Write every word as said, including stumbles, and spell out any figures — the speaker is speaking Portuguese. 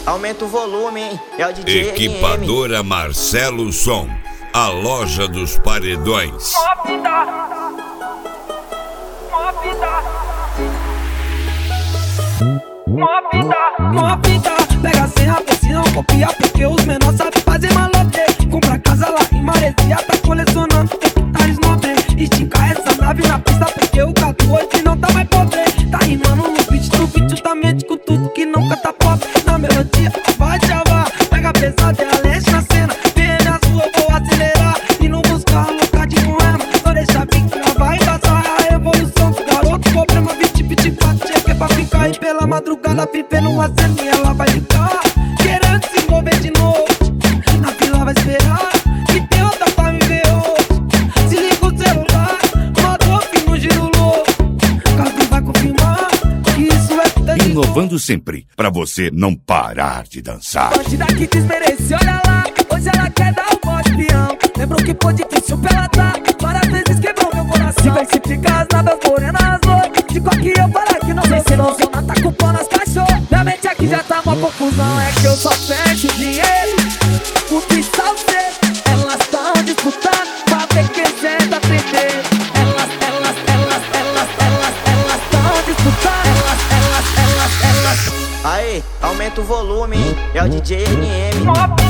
aumenta o volume, é o D J Equipadora Marcelo Som, a loja dos paredões. Mó vida, mó vida. Pega sem rapa, se não copia, porque os menores sabem fazer malote. Compra casa lá em Maresia, tá colecionando hectares nobre. Estica essa nave na pista, porque o Catu hoje não tá mais pobre. Tá rimando no beat, no beat justamente com tudo que nunca tá pop. Na melodia, vai chavar, pega pesado, é a leste na cena. P M azul, eu vou acelerar e não buscar louca de moema. Só deixa bem que ela vai vazar a evolução do garoto. Problema vinte, vinte e quatro, chega pra ficar e pela madrugada vivendo uma cena e ela vai ligar, querendo se envolver de novo. Na fila vai esperar que tem outra pra me ver hoje. Se liga o celular, mandou fim no giro louco. Cadu vai confirmar que isso é tudo de Inovando sempre, pra você não parar de dançar. Bandida que desmerece, olha lá, hoje ela quer dar o modo peão. Lembrou que foi difícil pra ela dar, várias vezes quebrou meu coração. Diversifica as nadas morenas, oi. De qual que eu falar que não sei se não sou, tá culpando as cachorros. Minha mente aqui já tá uma confusão, é que eu só fecho dinheiro. Puta e salseiro, elas tão disputando pra ver quem senta primeiro. Elas, elas, elas, elas, elas, elas tão disputando. Elas, elas, elas, elas. Aí, aumenta o volume, é o D J N M.